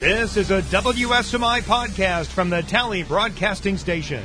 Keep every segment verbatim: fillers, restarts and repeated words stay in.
This is a W S M I podcast from the Tally Broadcasting Station.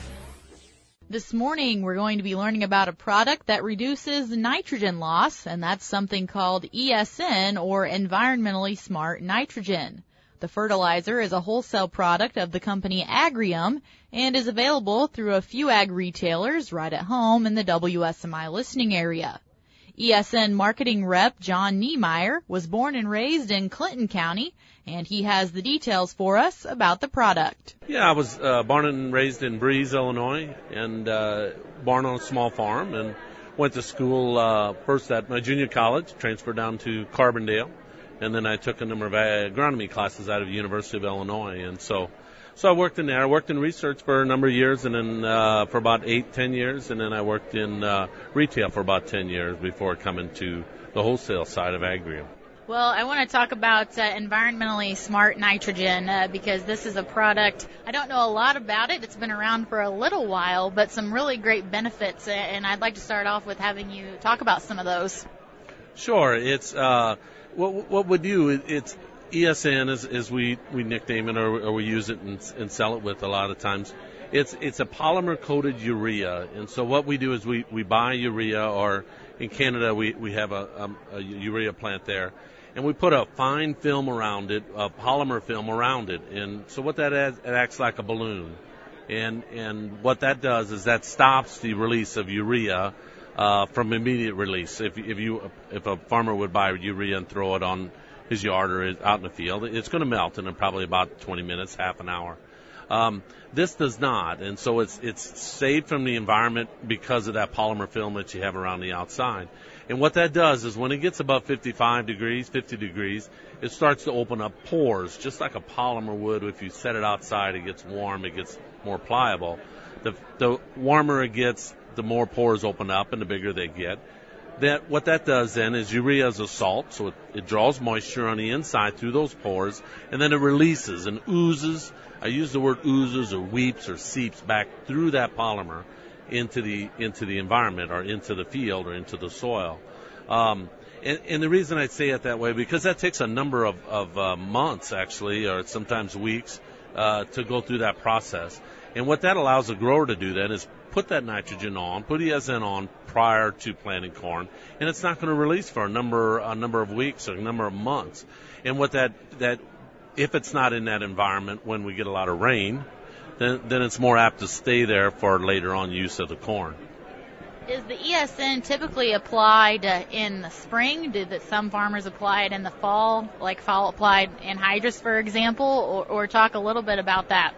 This morning, we're going to be learning about a product that reduces nitrogen loss, and that's something called E S N, or Environmentally Smart Nitrogen. The fertilizer is a wholesale product of the company Agrium and is available through a few ag retailers right at home in the W S M I listening area. E S N marketing rep John Niemeyer was born and raised in Clinton County, and he has the details for us about the product. Yeah, I was uh, born and raised in Breeze, Illinois, and uh, born on a small farm, and went to school uh, first at my junior college, transferred down to Carbondale, and then I took a number of agronomy classes out of the University of Illinois, and so so I worked in there. I worked in research for a number of years, and then uh, for about eight, ten years, and then I worked in uh, retail for about ten years before coming to the wholesale side of Agrium. Well, I want to talk about uh, environmentally smart nitrogen uh, because this is a product, I don't know a lot about it. It's been around for a little while, but some really great benefits, and I'd like to start off with having you talk about some of those. Sure. It's uh, what, what we do, it's E S N, as, as we, we nickname it, or, or we use it and, and sell it with a lot of times. It's it's a polymer-coated urea, and so what we do is we, we buy urea, or in Canada we, we have a, a, a urea plant there, and we put a fine film around it, a polymer film around it, and so what that is, it acts like a balloon, and and what that does is that stops the release of urea uh, from immediate release. If if you if a farmer would buy urea and throw it on his yard or out in the field, it's going to melt in probably about twenty minutes, half an hour. Um, this does not, and so it's it's saved from the environment because of that polymer film that you have around the outside. And what that does is when it gets above fifty-five degrees, fifty degrees, it starts to open up pores, just like a polymer would. If you set it outside, it gets warm, it gets more pliable. The, the warmer it gets, the more pores open up and the bigger they get. That what that does then is urea is a salt, so it, it draws moisture on the inside through those pores, and then it releases and oozes. I use the word oozes or weeps or seeps back through that polymer into the into the environment or into the field or into the soil. Um, and, and the reason I say it that way, because that takes a number of, of uh, months, actually, or sometimes weeks, uh, to go through that process. And what that allows a grower to do then is put that nitrogen on, put E S N on prior to planting corn, and it's not going to release for a number a number of weeks or a number of months. And what that that if it's not in that environment when we get a lot of rain, then then it's more apt to stay there for later on use of the corn. Is the E S N typically applied uh, in the spring? Did that some farmers apply it in the fall, like fall applied anhydrous, for example, or, or talk a little bit about that?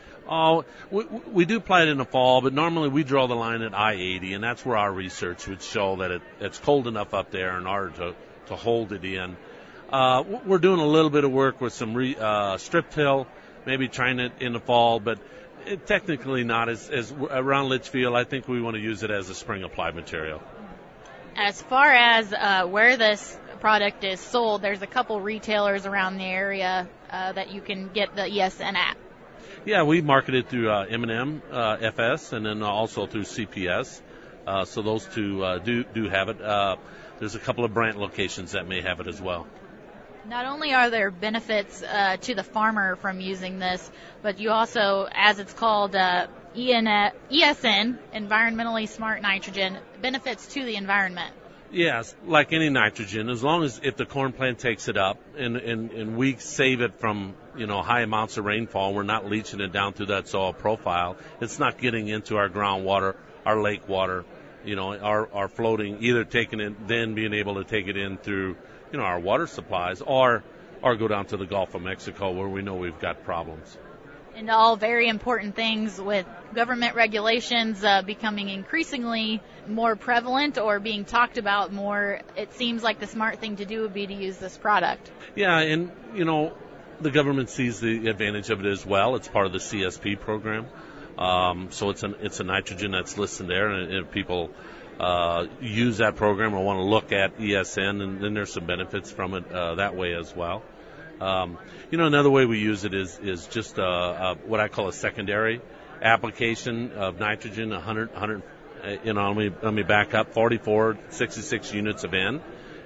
Oh, we, we do apply it in the fall, but normally we draw the line at I eighty, and that's where our research would show that it, it's cold enough up there in order to, to hold it in. Uh, we're doing a little bit of work with some re, uh, strip till, maybe trying it in the fall, but it, technically not. As, as around Litchfield, I think we want to use it as a spring applied material. As far as uh, where this product is sold, there's a couple retailers around the area uh, that you can get the E S N at. Yeah, we market it through uh, M and M uh, F S, and then also through C P S. Uh, so those two uh, do do have it. Uh, there's a couple of Brant locations that may have it as well. Not only are there benefits uh, to the farmer from using this, but you also, as it's called, uh, E S N, Environmentally Smart Nitrogen, benefits to the environment. Yes, like any nitrogen, as long as if the corn plant takes it up and, and, and we save it from, you know, high amounts of rainfall, we're not leaching it down through that soil profile. It's not getting into our groundwater, our lake water, you know, our, our floating, either taking it, then being able to take it in through, you know, our water supplies, or or go down to the Gulf of Mexico where we know we've got problems. And all very important things with government regulations uh, becoming increasingly more prevalent or being talked about more, it seems like the smart thing to do would be to use this product. Yeah, and, you know, the government sees the advantage of it as well. It's part of the C S P program. Um, so it's an it's a nitrogen that's listed there, and, and people uh, use that program or want to look at E S N, and then there's some benefits from it uh, that way as well. Um, you know, another way we use it is is just uh, uh, what I call a secondary application of nitrogen. one hundred, one hundred, uh, you know, let me let me back up. forty-four, sixty-six units of N,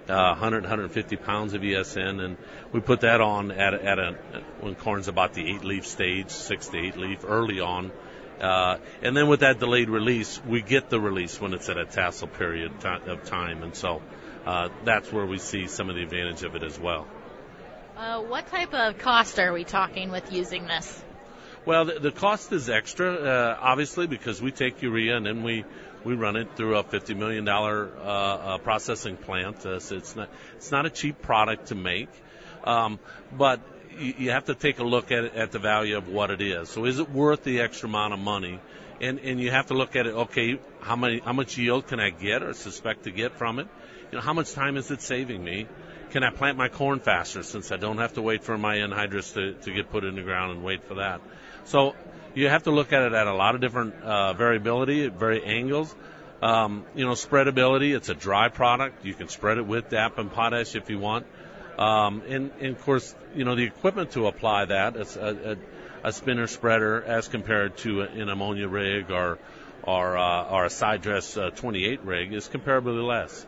uh, one hundred, one hundred fifty pounds of E S N, and we put that on at a, at a when corn's about the eight leaf stage, six to eight leaf early on. Uh, and then with that delayed release, we get the release when it's at a tassel period of time, and so uh, that's where we see some of the advantage of it as well. Uh, what type of cost are we talking with using this? Well, the, the cost is extra, uh, obviously, because we take urea and then we, we run it through a fifty million dollars uh, uh, processing plant. Uh, so it's not it's not a cheap product to make, um, but you, you have to take a look at it, at the value of what it is. So is it worth the extra amount of money? And and you have to look at it. Okay, how many how much yield can I get or suspect to get from it? You know, how much time is it saving me? Can I plant my corn faster since I don't have to wait for my anhydrous to, to get put in the ground and wait for that? So you have to look at it at a lot of different uh, variability, at very angles. Um, you know, spreadability, it's a dry product. You can spread it with D A P and potash if you want. Um, and, and, of course, you know, the equipment to apply that, it's a, a, a spinner spreader as compared to an ammonia rig or, or, uh, or a side dress uh, twenty-eight rig is comparably less.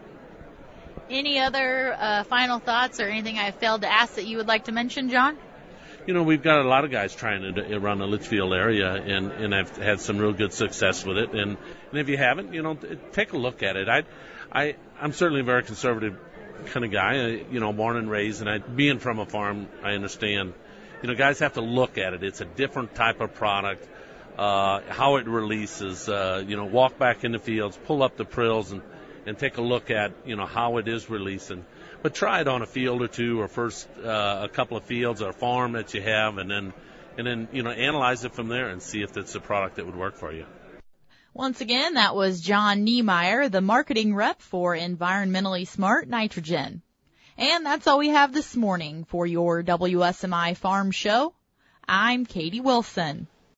Any other uh, final thoughts or anything I failed to ask that you would like to mention, John? You know, we've got a lot of guys trying to run the Litchfield area, and, and I've had some real good success with it. And, and if you haven't, you know, take a look at it. I, I, I'm certainly a very conservative kind of guy, I, you know, born and raised, and I, being from a farm, I understand. You know, guys have to look at it. It's a different type of product. Uh, how it releases, uh, you know, walk back in the fields, pull up the prills, and and take a look at, you know, how it is releasing. But try it on a field or two, or first uh, a couple of fields or a farm that you have, and then, and then, you know, analyze it from there and see if it's a product that would work for you. Once again, that was John Niemeyer, the marketing rep for Environmentally Smart Nitrogen. And that's all we have this morning for your W S M I Farm Show. I'm Katie Wilson.